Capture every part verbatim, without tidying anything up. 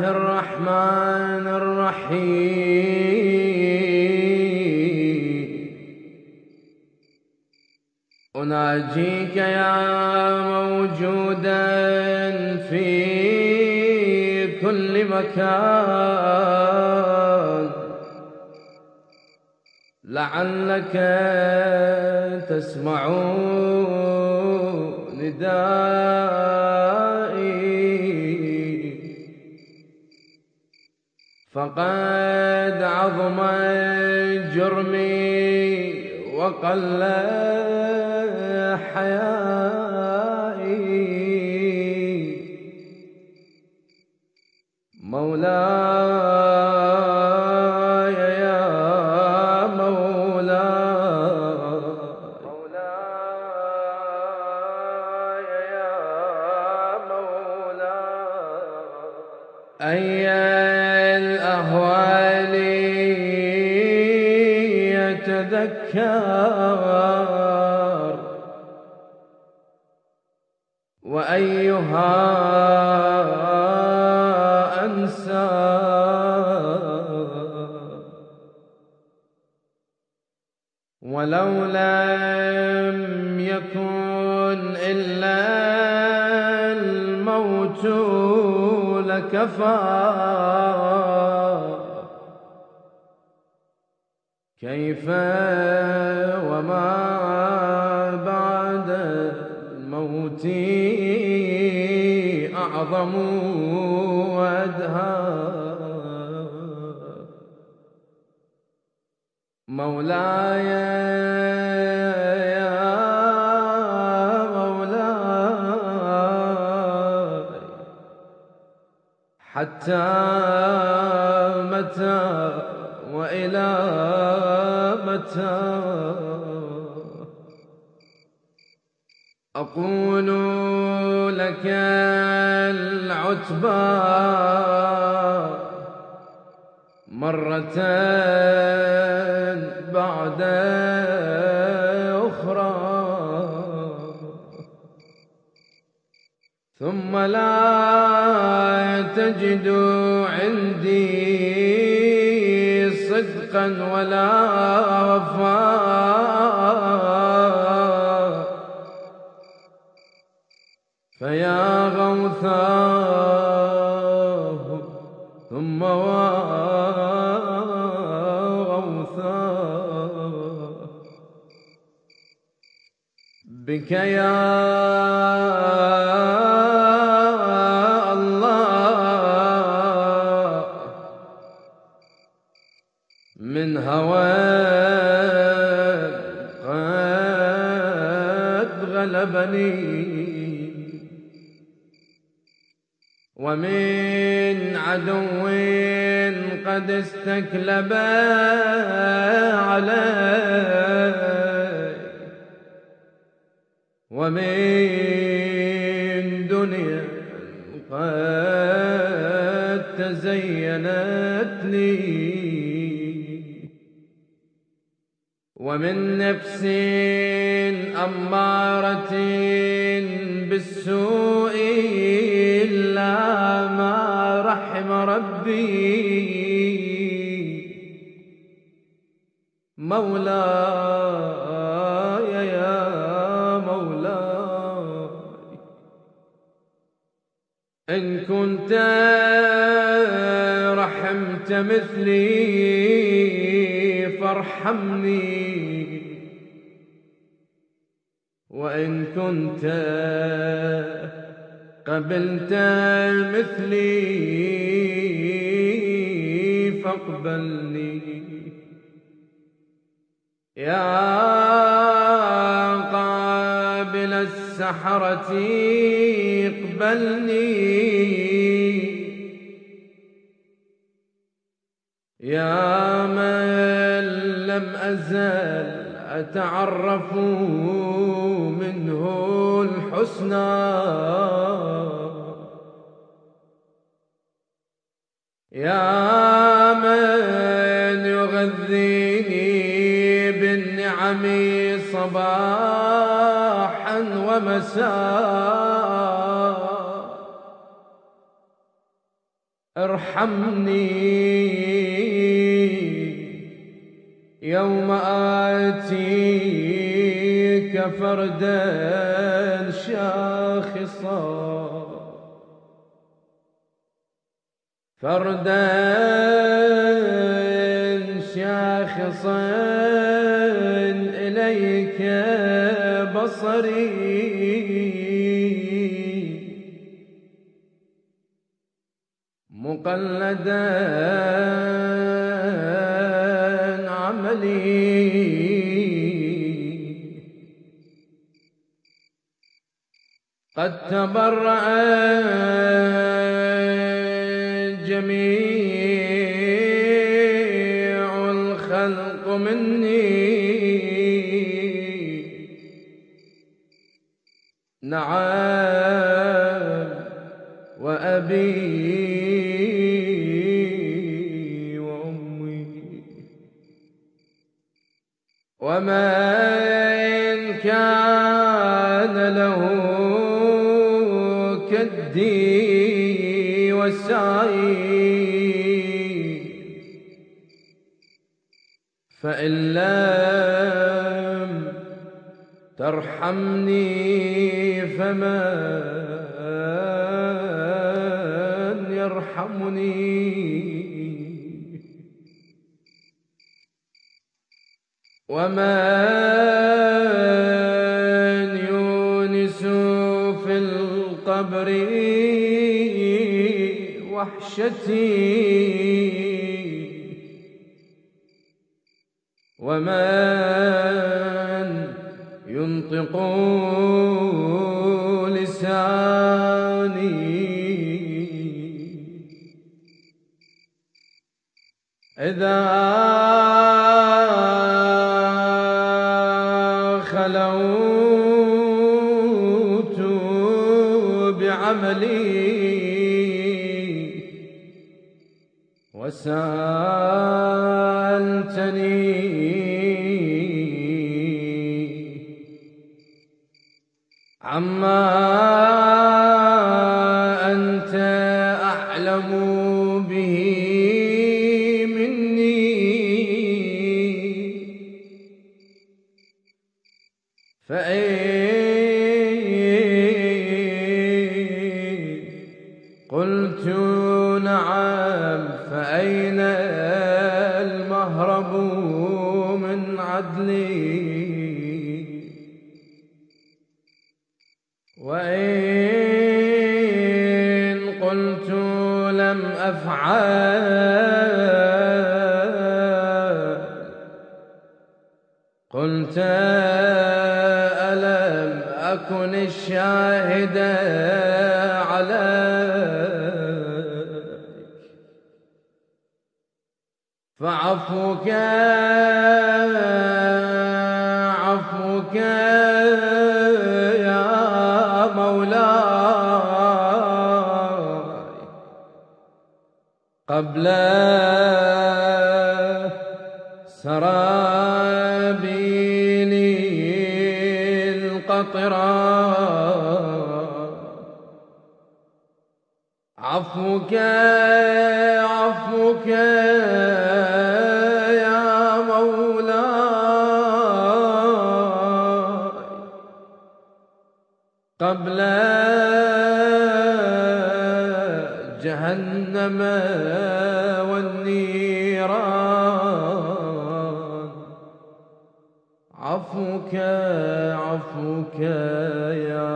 الرحمن الرحيم. أناجيك يا موجودا في كل مكان، لعلك تسمع ندائي، فقد عظم جرمي وقل حيائي. مولاي يا مولاي، مولاي يا مولاي، أي الأهوال يتذكر، وأيها أنسى، ولو لم يكن إلا الموت لكفى، كيف وما بعد الموت أعظم وأدهى. مولاي يا مولاي، حتى متى وإلى متى أقول لك العتبى مرة بعد أخرى، ثم لا تجد عندي صدقا ولا وفاء، فيا غوثاه ثم وغوثاه، بك يا الله من هوى قد غلبني، ومن عدو قد استكلب علي، ومن دنيا قد تزينت لي، ومن نفس أمارة بالسوء إلا ما رحم ربي. مولاي يا مولاي، إن كنت رحمت مثلي فارحمني، وإن كنت قبلت مثلي فاقبلني. يا قابل السحرة اقبلني، يا من لم أزل أتعرف منه الحسنى، يا من يغذيني بالنعم صباحا ومساء، ارحمني يوم آتيك فردا شاخصا فردا شاخصا إليك بصري مقلدا عملي قد تبرأ جميع الخلق مني نعم وأبي ومن كان له كدي والسعي فإن لم ترحمني فمن يرحمني ومن يونس في القبر وحشتي ومن ينطق لساني إذا خلوت بعملي وسألتني عما أنت أعلم به مني فإن قلت نعم فأين المهرب من عدلي وإن قلت لم أفعل قلت ألم أكن الشاهد عليك فعفوك عفوك يا مولاي قبل سرابيل القطران عفوك عفوك يا مولاي قبل جهنم والنيران عفوك عفوك يا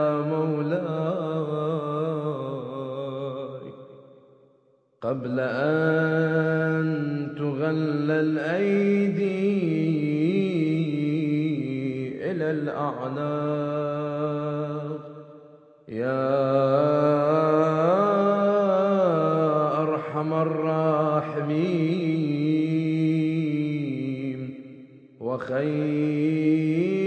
مولاي قبل أن تغل الأيدي إلى الأعناق يا أرحم الراحمين وخير